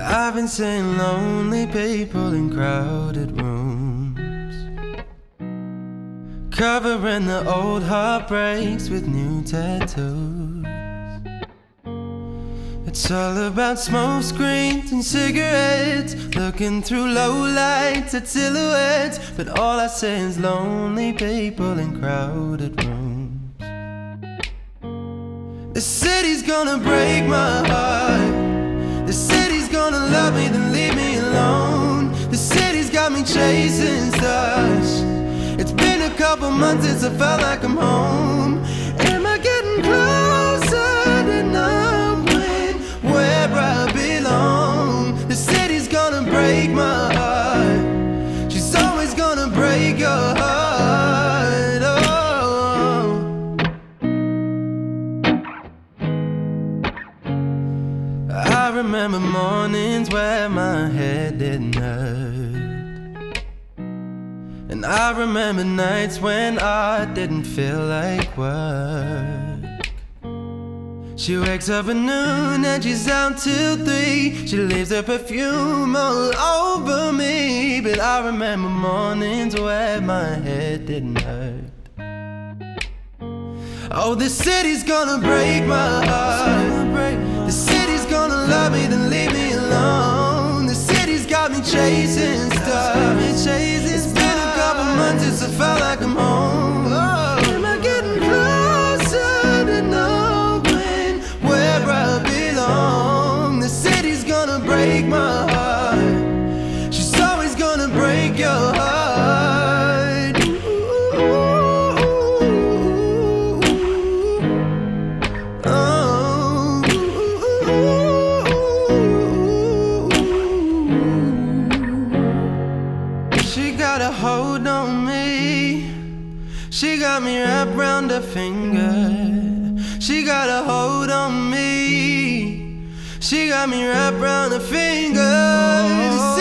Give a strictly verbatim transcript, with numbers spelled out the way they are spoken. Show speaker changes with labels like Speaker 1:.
Speaker 1: I've been seeing lonely people in crowded rooms, covering the old heartbreaks with new tattoos. It's all about smoke screens and cigarettes, looking through low lights at silhouettes. But all I see is lonely people in crowded rooms. The city's gonna break my heart. The city's gonna love me, then leave me alone. The city's got me chasing stars. It's been a couple months since I felt like I'm home. Am I getting closer to knowing where I belong? The city's gonna break my heart. She's always gonna break your heart. Oh. I remember mornings where my head didn't hurt, and I remember nights when I didn't feel like work. She wakes up at noon and she's out till three. She leaves her perfume all over me. But I remember mornings where my head didn't hurt. Oh, the city's gonna break my heart. The city's gonna love me, then leave me alone. The city's got me chasing stars. It's been a couple months since I felt like I'm home. Oh, am I getting closer to knowing where I belong? The city's gonna break my heart. She's always gonna break your heart. Ooh. She got a hold on me. She got me wrapped round her finger. She got a hold on me. She got me wrapped round her finger.